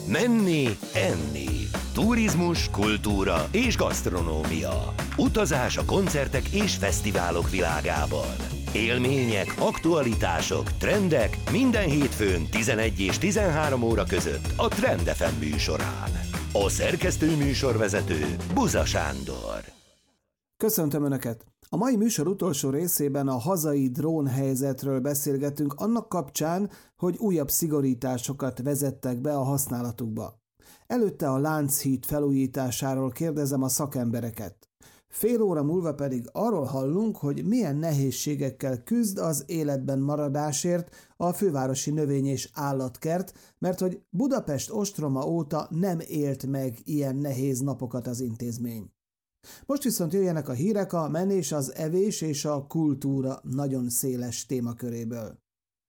Menni, enni. Turizmus, kultúra és gasztronómia. Utazás a koncertek és fesztiválok világában. Élmények, aktualitások, trendek minden hétfőn 11 és 13 óra között a Trend FM műsorán. A szerkesztő műsorvezető Buza Sándor. Köszöntöm Önöket! A mai műsor utolsó részében a hazai drónhelyzetről beszélgetünk annak kapcsán, hogy újabb szigorításokat vezettek be a használatukba. Előtte a Lánchíd felújításáról kérdezem a szakembereket. Fél óra múlva pedig arról hallunk, hogy milyen nehézségekkel küzd az életben maradásért a fővárosi növény- és állatkert, mert hogy Budapest ostroma óta nem élt meg ilyen nehéz napokat az intézmény. Most viszont jöjjenek a hírek a menés, az evés és a kultúra nagyon széles témaköréből.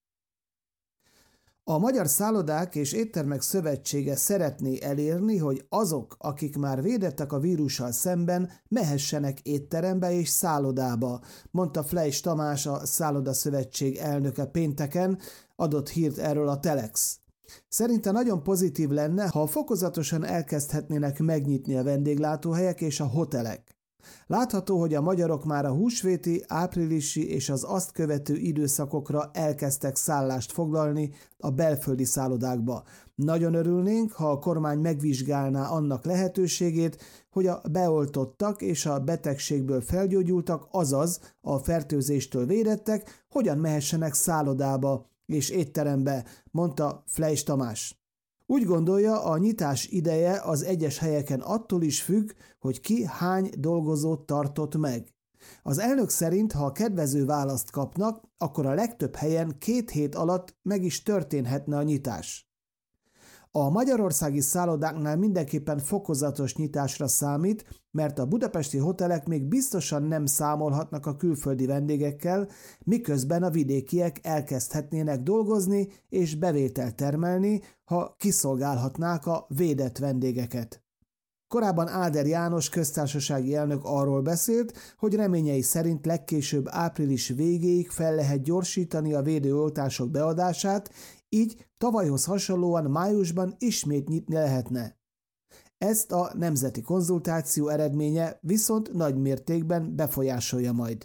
A Magyar Szállodák és Éttermek Szövetsége szeretné elérni, hogy azok, akik már védettek a vírussal szemben, mehessenek étterembe és szállodába, mondta Fleisch Tamás, a Szálloda Szövetség elnöke pénteken, adott hírt erről a Telex. Szerinte nagyon pozitív lenne, ha fokozatosan elkezdhetnének megnyitni a vendéglátóhelyek és a hotelek. Látható, hogy a magyarok már a húsvéti, áprilisi és az azt követő időszakokra elkezdtek szállást foglalni a belföldi szállodákba. Nagyon örülnénk, ha a kormány megvizsgálná annak lehetőségét, hogy a beoltottak és a betegségből felgyógyultak, azaz a fertőzéstől védettek, hogyan mehessenek szállodába és étterembe, mondta Fleisch Tamás. Úgy gondolja, a nyitás ideje az egyes helyeken attól is függ, hogy ki hány dolgozót tartott meg. Az elnök szerint, ha kedvező választ kapnak, akkor a legtöbb helyen 2 hét alatt meg is történhetne a nyitás. A magyarországi szállodáknál mindenképpen fokozatos nyitásra számít, mert a budapesti hotelek még biztosan nem számolhatnak a külföldi vendégekkel, miközben a vidékiek elkezdhetnének dolgozni és bevételt termelni, ha kiszolgálhatnák a védett vendégeket. Korábban Áder János köztársasági elnök arról beszélt, hogy reményei szerint legkésőbb április végéig fel lehet gyorsítani a védőoltások beadását, így tavalyhoz hasonlóan májusban ismét nyitni lehetne. Ezt a nemzeti konzultáció eredménye viszont nagy mértékben befolyásolja majd.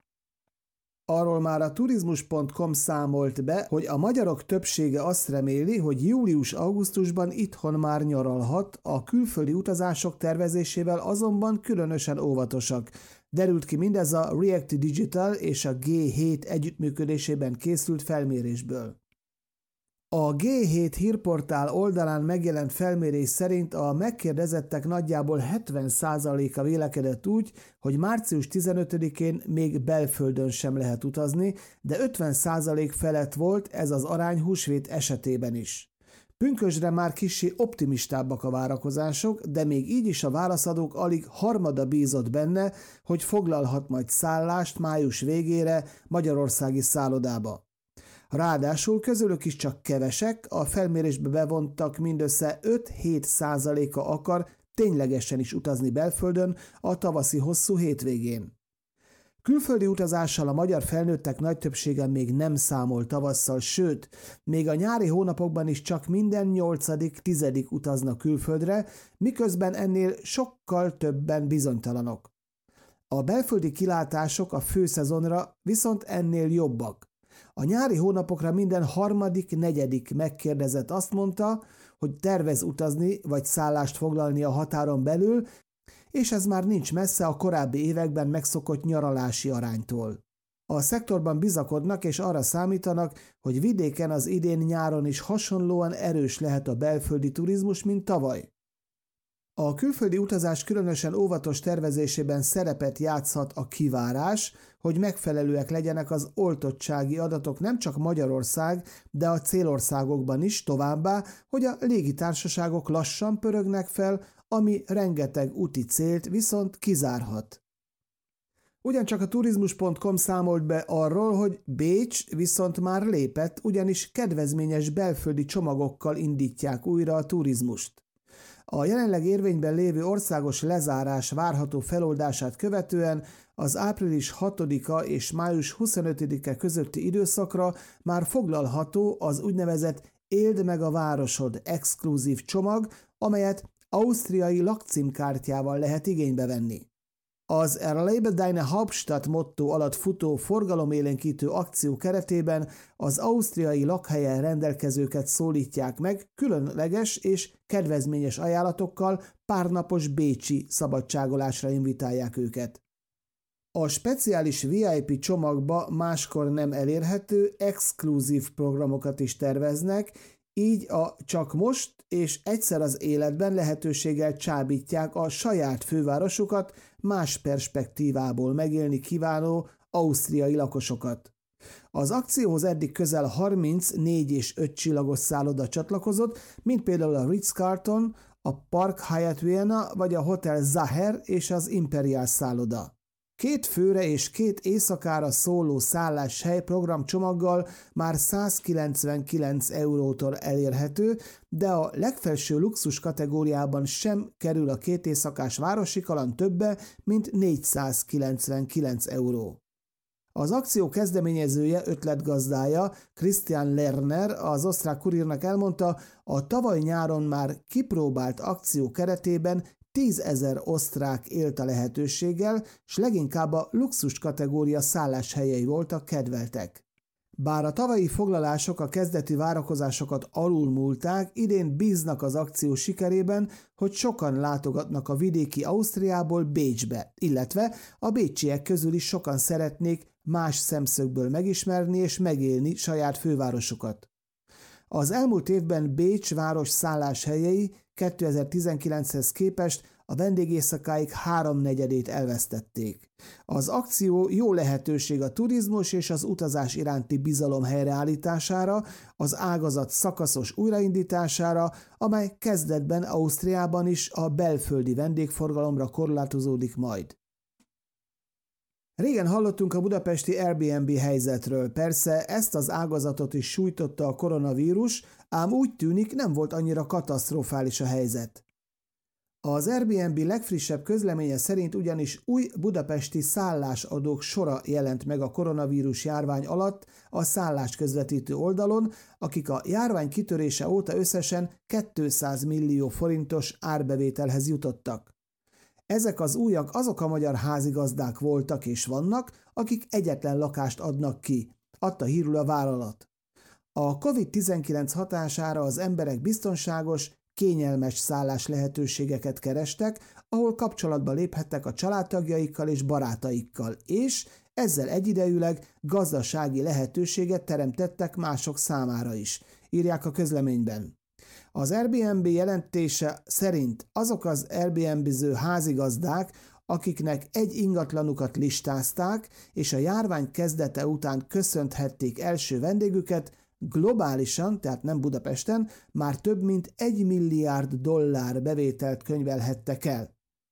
Arról már a turizmus.com számolt be, hogy a magyarok többsége azt reméli, hogy július-augusztusban itthon már nyaralhat, a külföldi utazások tervezésével azonban különösen óvatosak. Derült ki mindez a React Digital és a G7 együttműködésében készült felmérésből. A G7 hírportál oldalán megjelent felmérés szerint a megkérdezettek nagyjából 70%-a vélekedett úgy, hogy március 15-én még belföldön sem lehet utazni, de 50% felett volt ez az arány húsvét esetében is. Pünkösdre már kissé optimistábbak a várakozások, de még így is a válaszadók alig harmada bízott benne, hogy foglalhat majd szállást május végére magyarországi szállodába. Ráadásul közülük is csak kevesek, a felmérésbe bevontak mindössze 5-7%-a akar ténylegesen is utazni belföldön a tavaszi hosszú hétvégén. Külföldi utazással a magyar felnőttek nagy többsége még nem számol tavasszal, sőt, még a nyári hónapokban is csak minden 8.-10. utaznak külföldre, miközben ennél sokkal többen bizonytalanok. A belföldi kilátások a főszezonra viszont ennél jobbak. A nyári hónapokra minden 3.-4. megkérdezett azt mondta, hogy tervez utazni vagy szállást foglalni a határon belül, és ez már nincs messze a korábbi években megszokott nyaralási aránytól. A szektorban bizakodnak és arra számítanak, hogy vidéken az idén nyáron is hasonlóan erős lehet a belföldi turizmus, mint tavaly. A külföldi utazás különösen óvatos tervezésében szerepet játszhat a kivárás, hogy megfelelőek legyenek az oltottsági adatok nem csak Magyarország, de a célországokban is, továbbá, hogy a légitársaságok lassan pörögnek fel, ami rengeteg úti célt viszont kizárhat. Ugyancsak a turizmus.com számolt be arról, hogy Bécs viszont már lépett, ugyanis kedvezményes belföldi csomagokkal indítják újra a turizmust. A jelenleg érvényben lévő országos lezárás várható feloldását követően az április 6-a és május 25-e közötti időszakra már foglalható az úgynevezett Éld meg a városod exkluzív csomag, amelyet ausztriai lakcímkártyával lehet igénybe venni. Az Erlebe deine Hauptstadt motto alatt futó forgalomélénkítő akció keretében az ausztriai lakhelyen rendelkezőket szólítják meg különleges és kedvezményes ajánlatokkal, párnapos bécsi szabadságolásra invitálják őket. A speciális VIP csomagba máskor nem elérhető, exkluzív programokat is terveznek, így a csak most és egyszer az életben lehetőséggel csábítják a saját fővárosukat más perspektívából megélni kívánó ausztriai lakosokat. Az akcióhoz eddig közel 30 4 és 5 csillagos szálloda csatlakozott, mint például a Ritz-Carlton, a Park Hyatt Vienna vagy a Hotel Zaher és az Imperial szálloda. 2 főre és 2 éjszakára szóló szálláshely programcsomaggal már 199 eurótól elérhető, de a legfelső luxus kategóriában sem kerül a 2 éjszakás városi kaland többe, mint 499 euró. Az akció kezdeményezője, ötletgazdája, Christian Lerner az osztrák Kurírnak elmondta, a tavaly nyáron már kipróbált akció keretében 10 000 osztrák élt a lehetőséggel, s leginkább a luxus kategória szálláshelyei voltak kedveltek. Bár a tavalyi foglalások a kezdeti várakozásokat alulmúlták, idén bíznak az akció sikerében, hogy sokan látogatnak a vidéki Ausztriából Bécsbe, illetve a bécsiek közül is sokan szeretnék más szemszögből megismerni és megélni saját fővárosukat. Az elmúlt évben Bécs város szálláshelyei 2019-hez képest a vendégészakáik 3/4-ét elvesztették. Az akció jó lehetőség a turizmus és az utazás iránti bizalom helyreállítására, az ágazat szakaszos újraindítására, amely kezdetben Ausztriában is a belföldi vendégforgalomra korlátozódik majd. Régen hallottunk a budapesti Airbnb helyzetről, persze ezt az ágazatot is sújtotta a koronavírus, ám úgy tűnik nem volt annyira katasztrofális a helyzet. Az Airbnb legfrissebb közleménye szerint ugyanis új budapesti szállásadók sora jelent meg a koronavírus járvány alatt a szállásközvetítő oldalon, akik a járvány kitörése óta összesen 200 millió forintos árbevételhez jutottak. Ezek az újak azok a magyar házigazdák voltak és vannak, akik egyetlen lakást adnak ki, adta hírül a vállalat. A COVID-19 hatására az emberek biztonságos, kényelmes szállás lehetőségeket kerestek, ahol kapcsolatba léphettek a családtagjaikkal és barátaikkal, és ezzel egyidejűleg gazdasági lehetőséget teremtettek mások számára is, írják a közleményben. Az Airbnb jelentése szerint azok az Airbnb-ző házigazdák, akiknek egy ingatlanukat listázták, és a járvány kezdete után köszönthették első vendégüket, globálisan, tehát nem Budapesten, már több mint $1 milliárd bevételt könyvelhettek el.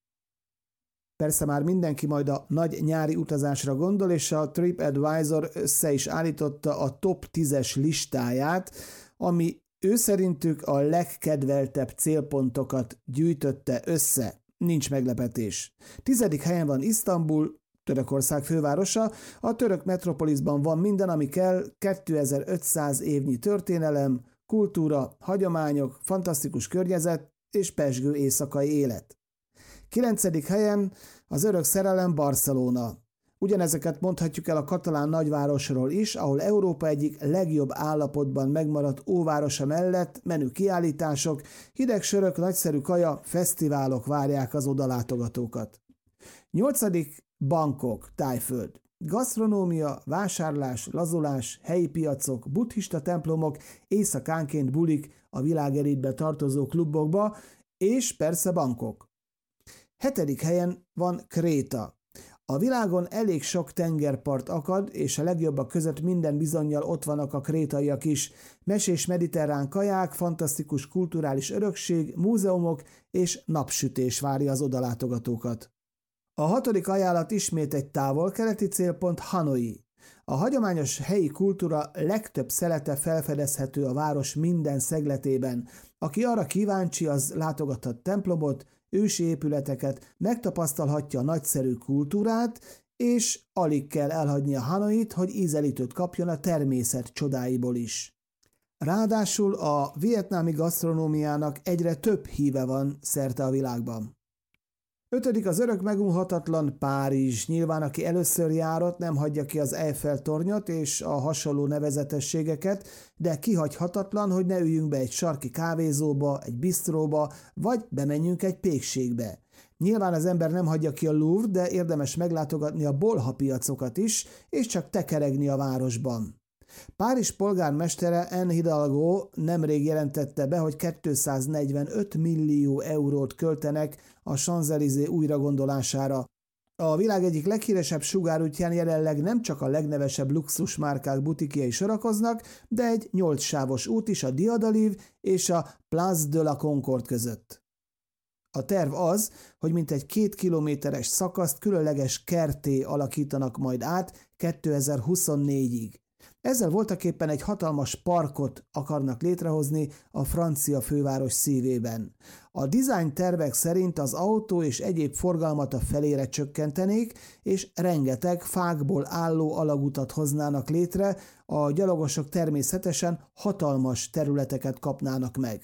Persze már mindenki majd a nagy nyári utazásra gondol, és a TripAdvisor össze is állította a top 10-es listáját, ami ő szerintük a legkedveltebb célpontokat gyűjtötte össze. Nincs meglepetés. 10. helyen van Isztambul, Törökország fővárosa. A török metropoliszban van minden, ami kell, 2500 évnyi történelem, kultúra, hagyományok, fantasztikus környezet és pezsgő éjszakai élet. 9. helyen az örök szerelem Barcelona. Ugyanezeket mondhatjuk el a katalán nagyvárosról is, ahol Európa egyik legjobb állapotban megmaradt óvárosa mellett menü kiállítások, hideg sörök, nagyszerű kaja, fesztiválok várják az odalátogatókat. 8. Bangkok, Tájföld. Gasztronómia, vásárlás, lazulás, helyi piacok, buddhista templomok, éjszakánként bulik a világelitbe tartozó klubokba, és persze Bangkok. 7. helyen van Kréta. A világon elég sok tengerpart akad, és a legjobbak között minden bizonnyal ott vannak a krétaiak is. Mesés mediterrán kaják, fantasztikus kulturális örökség, múzeumok és napsütés várja az odalátogatókat. A 6. ajánlat ismét egy távol-keleti célpont, Hanoi. A hagyományos helyi kultúra legtöbb szelete felfedezhető a város minden szegletében. Aki arra kíváncsi, az látogathat templomot, ősi épületeket, megtapasztalhatja a nagyszerű kultúrát, és alig kell elhagyni a Hanoit, hogy ízelítőt kapjon a természet csodáiból is. Ráadásul a vietnámi gasztronómiának egyre több híve van szerte a világban. 5. az örök megunhatatlan Párizs. Nyilván, aki először járott, nem hagyja ki az Eiffel-tornyot és a hasonló nevezetességeket, de kihagyhatatlan, hogy ne üljünk be egy sarki kávézóba, egy bistróba, vagy bemenjünk egy pékségbe. Nyilván az ember nem hagyja ki a Louvre, de érdemes meglátogatni a bolha piacokat is, és csak tekeregni a városban. Párizs polgármestere Anne Hidalgo nemrég jelentette be, hogy 245 millió eurót költenek a Champs-Élysées újragondolására. A világ egyik leghíresebb sugárútján jelenleg nem csak a legnevesebb luxusmárkák butikjai sorakoznak, de egy 8 sávos út is a Dia d'Olive és a Place de la Concorde között. A terv az, hogy mintegy 2 kilométeres szakaszt különleges kertté alakítanak majd át 2024-ig. Ezzel voltaképpen egy hatalmas parkot akarnak létrehozni a francia főváros szívében. A design tervek szerint az autó és egyéb forgalmat a felére csökkentenék, és rengeteg fákból álló alagutat hoznának létre, a gyalogosok természetesen hatalmas területeket kapnának meg.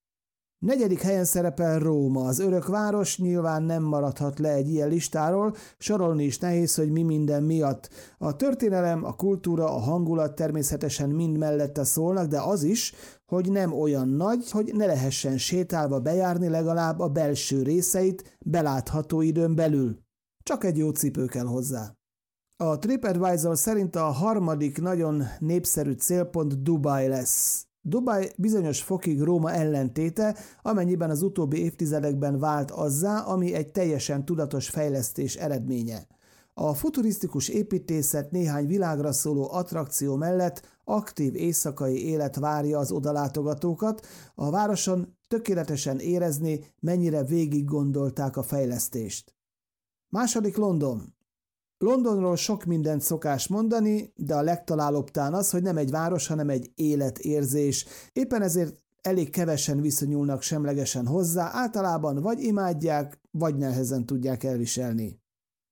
4. helyen szerepel Róma. Az örök város nyilván nem maradhat le egy ilyen listáról, sorolni is nehéz, hogy mi minden miatt. A történelem, a kultúra, a hangulat természetesen mind mellette szólnak, de az is, hogy nem olyan nagy, hogy ne lehessen sétálva bejárni legalább a belső részeit belátható időn belül. Csak egy jó cipő kell hozzá. A TripAdvisor szerint a 3. nagyon népszerű célpont Dubaj lesz. Dubaj bizonyos fokig Róma ellentéte, amennyiben az utóbbi évtizedekben vált azzá, ami egy teljesen tudatos fejlesztés eredménye. A futurisztikus építészet néhány világra szóló attrakció mellett aktív éjszakai élet várja az odalátogatókat, a városon tökéletesen érezni, mennyire végig gondolták a fejlesztést. 2. London. Londonról sok mindent szokás mondani, de a legtalálóbb tán az, hogy nem egy város, hanem egy életérzés. Éppen ezért elég kevesen viszonyulnak semlegesen hozzá, általában vagy imádják, vagy nehezen tudják elviselni.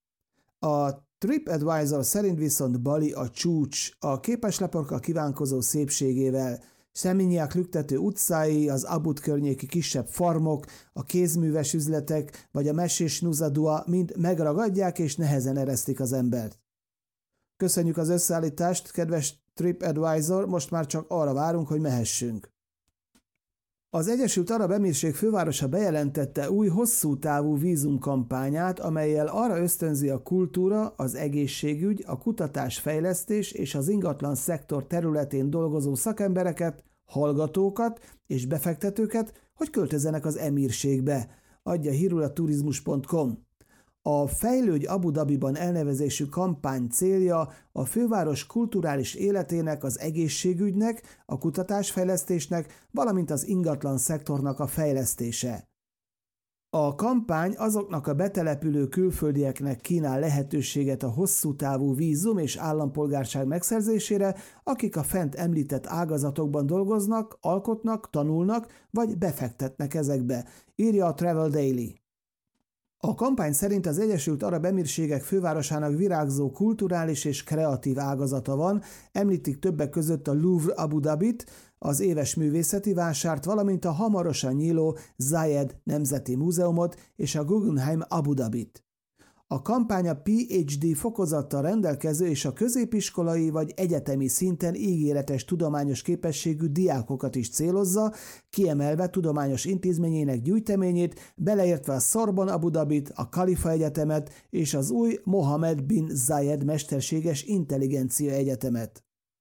A TripAdvisor szerint viszont Bali a csúcs, a képesleporka kívánkozó szépségével, Seminyak lüktető utcái, az Abud környéki kisebb farmok, a kézműves üzletek vagy a mesés Nusa Dua mind megragadják és nehezen eresztik az embert. Köszönjük az összeállítást, kedves TripAdvisor, most már csak arra várunk, hogy mehessünk. Az Egyesült Arab Emírség fővárosa bejelentette új hosszú távú vízumkampányát, amellyel arra ösztönzi a kultúra, az egészségügy, a kutatás-fejlesztés és az ingatlan szektor területén dolgozó szakembereket, hallgatókat és befektetőket, hogy költözzenek az emírségbe, adja hírül a turizmus.com. A Fejlődj Abu Dhabiban elnevezésű kampány célja a főváros kulturális életének, az egészségügynek, a kutatásfejlesztésnek, valamint az ingatlan szektornak a fejlesztése. A kampány azoknak a betelepülő külföldieknek kínál lehetőséget a hosszú távú vízum és állampolgárság megszerzésére, akik a fent említett ágazatokban dolgoznak, alkotnak, tanulnak vagy befektetnek ezekbe, írja a Travel Daily. A kampány szerint az Egyesült Arab Emírségek fővárosának virágzó kulturális és kreatív ágazata van, említik többek között a Louvre Abu Dhabit, az éves művészeti vásárt, valamint a hamarosan nyíló Zayed Nemzeti Múzeumot és a Guggenheim Abu Dhabit. A kampány a PhD fokozattal rendelkező és a középiskolai vagy egyetemi szinten ígéretes tudományos képességű diákokat is célozza, kiemelve tudományos intézményének gyűjteményét, beleértve a Sorbonne Abu Dhabit, a Khalifa Egyetemet és az új Mohammed bin Zayed Mesterséges Intelligencia Egyetemet.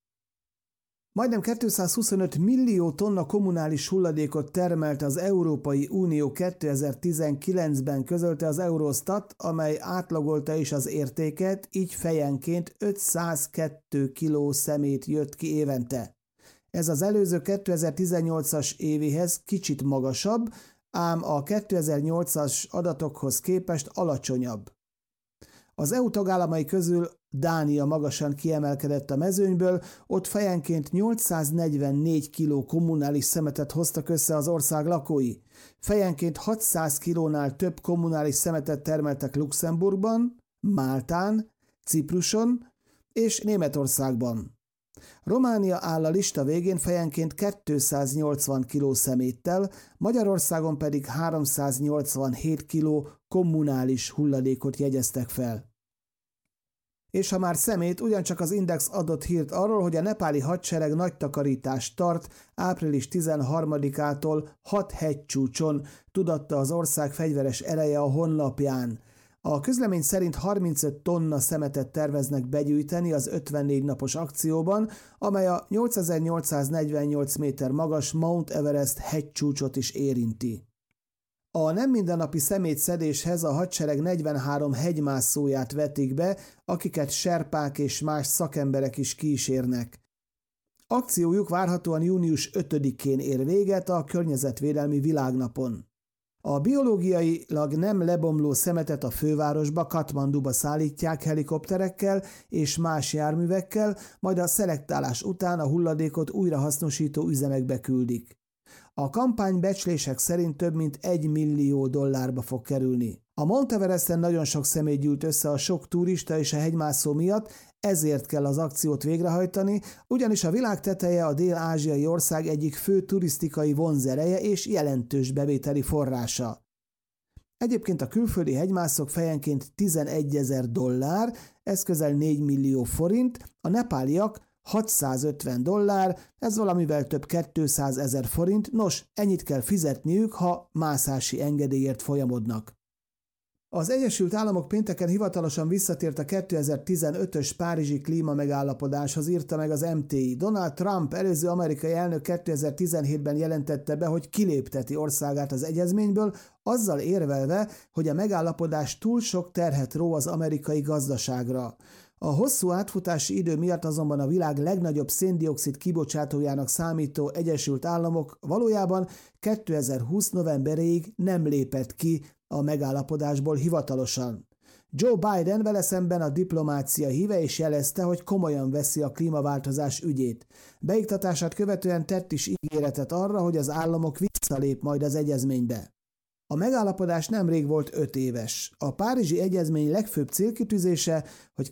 Majdnem 225 millió tonna kommunális hulladékot termelt az Európai Unió 2019-ben, közölte az Eurostat, amely átlagolta is az értéket, így fejenként 502 kiló szemét jött ki évente. Ez az előző 2018-as évéhez kicsit magasabb, ám a 2008-as adatokhoz képest alacsonyabb. Az EU tagállamai közül Dánia magasan kiemelkedett a mezőnyből, ott fejenként 844 kiló kommunális szemetet hoztak össze az ország lakói. Fejenként 600 kilónál több kommunális szemetet termeltek Luxemburgban, Máltán, Cipruson és Németországban. Románia áll a lista végén fejenként 280 kg szeméttel, Magyarországon pedig 387 kg kommunális hulladékot jegyeztek fel. És ha már szemét, ugyancsak az Index adott hírt arról, hogy a nepáli hadsereg nagy takarítást tart április 13-ától 6 hegycsúcson, tudatta az ország fegyveres ereje a honlapján. A közlemény szerint 35 tonna szemetet terveznek begyűjteni az 54 napos akcióban, amely a 8848 méter magas Mount Everest hegycsúcsot is érinti. A nem mindennapi szemétszedéshez a hadsereg 43 hegymászóját vetik be, akiket serpák és más szakemberek is kísérnek. Akciójuk várhatóan június 5-én ér véget a Környezetvédelmi Világnapon. A biológiailag nem lebomló szemetet a fővárosba, Katmanduba szállítják helikopterekkel és más járművekkel, majd a szelektálás után a hulladékot újrahasznosító üzemekbe küldik. A kampány becslések szerint több mint $1 millió fog kerülni. A Mount Everesten nagyon sok személy gyűlt össze a sok turista és a hegymászó miatt, ezért kell az akciót végrehajtani, ugyanis a világ teteje a dél-ázsiai ország egyik fő turisztikai vonzereje és jelentős bevételi forrása. Egyébként a külföldi hegymászók fejenként $11,000, ez közel 4 millió forint, a nepáliak $650, ez valamivel több 200 000 forint, nos, ennyit kell fizetniük, ha mászási engedélyért folyamodnak. Az Egyesült Államok pénteken hivatalosan visszatért a 2015-ös párizsi klímamegállapodáshoz, írta meg az MTI. Donald Trump, előző amerikai elnök 2017-ben jelentette be, hogy kilépteti országát az egyezményből, azzal érvelve, hogy a megállapodás túl sok terhet ró az amerikai gazdaságra. A hosszú átfutási idő miatt azonban a világ legnagyobb szén-dioxid kibocsátójának számító Egyesült Államok valójában 2020 novemberéig nem lépett ki a megállapodásból hivatalosan. Joe Biden vele szemben a diplomácia híve és jelezte, hogy komolyan veszi a klímaváltozás ügyét. Beiktatását követően tett is ígéretet arra, hogy az államok visszalép majd az egyezménybe. A megállapodás nemrég volt 5 éves. A Párizsi Egyezmény legfőbb célkitűzése, hogy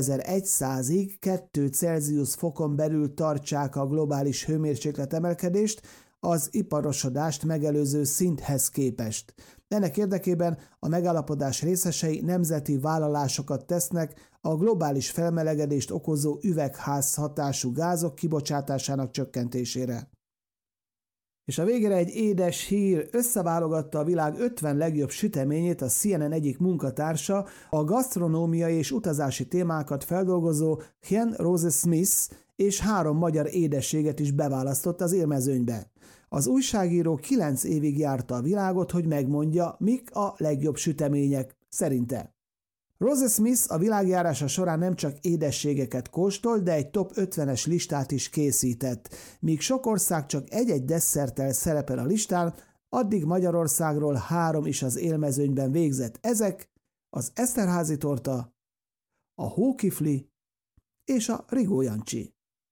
2100-ig 2 Celsius fokon belül tartsák a globális hőmérséklet emelkedést az iparosodást megelőző szinthez képest. Ennek érdekében a megállapodás részesei nemzeti vállalásokat tesznek a globális felmelegedést okozó üvegházhatású gázok kibocsátásának csökkentésére. És a végére egy édes hír, összeválogatta a világ 50 legjobb süteményét a CNN egyik munkatársa, a gasztronómiai és utazási témákat feldolgozó Hen Rose Smith, és 3 magyar édességet is beválasztott az élmezőnybe. Az újságíró 9 évig járta a világot, hogy megmondja, mik a legjobb sütemények szerinte. Rose Smith a világjárása során nem csak édességeket kóstolt, de egy top 50-es listát is készített. Míg sok ország csak egy-egy desszerttel szerepel a listán, addig Magyarországról 3 is az élmezőnyben végzett. Ezek az Eszterházy torta, a hókifli és a Rigó Jancsi.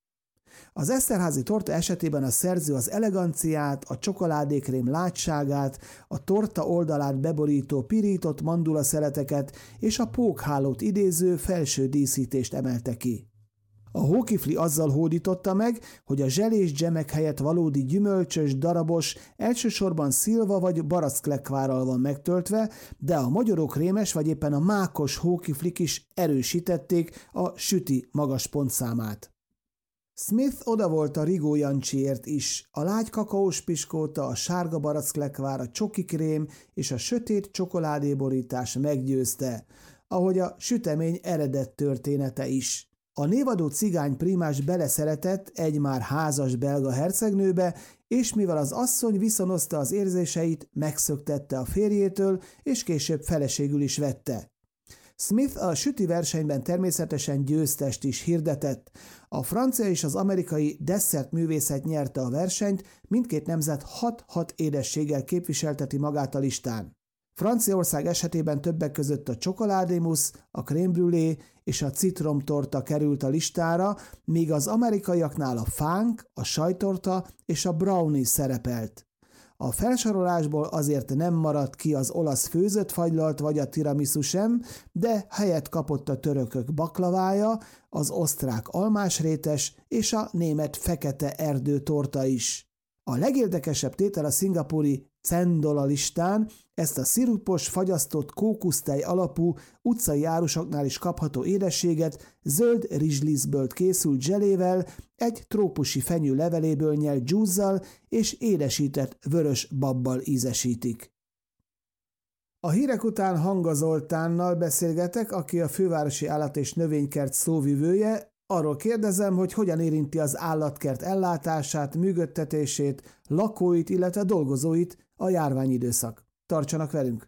Az Eszterházy torta esetében a szerző az eleganciát, a csokoládékrém látságát, a torta oldalát beborító pirított mandulaszeleteket és a pókhálót idéző felső díszítést emelte ki. A hókifli azzal hódította meg, hogy a zselés dzsemek helyett valódi gyümölcsös, darabos, elsősorban szilva vagy barackklekvárral van megtöltve, de a magyarókrémes vagy éppen a mákos hókiflik is erősítették a süti magas pontszámát. Smith oda volt a Rigó Jancsiért is. A lágy kakaós piskóta, a sárga barackklekvár, a csokikrém és a sötét csokoládéborítás meggyőzte, ahogy a sütemény eredet története is. A névadó cigány primás beleszeretett egy már házas belga hercegnőbe, és mivel az asszony viszonozta az érzéseit, megszöktette a férjétől, és később feleségül is vette. Smith a süti versenyben természetesen győztest is hirdetett. A francia és az amerikai desszertművészet nyerte a versenyt, mindkét nemzet 6 édességgel képviselteti magát a listán. Franciaország esetében többek között a csokoládémusz, a crème brûlée és a citromtorta került a listára, míg az amerikaiaknál a fánk, a sajtorta és a brownie szerepelt. A felsorolásból azért nem maradt ki az olasz főzött fagylalt vagy a tiramisu sem, de helyet kapott a törökök baklavája, az osztrák almásrétes és a német fekete erdőtorta is. A legérdekesebb tétel a szingapúri cendola listán, ezt a szirupos, fagyasztott kókusztej alapú utcai árusoknál is kapható édességet zöld rizslisztből készült zselével, egy trópusi fenyő leveléből nyelt dzsúzzal és édesített vörös babbal ízesítik. A hírek után Hanga Zoltánnal beszélgetek, aki a fővárosi állat- és növénykert szóvivője. Arról kérdezem, hogy hogyan érinti az állatkert ellátását, működtetését, lakóit, illetve dolgozóit a járványidőszak. Tartsanak velünk!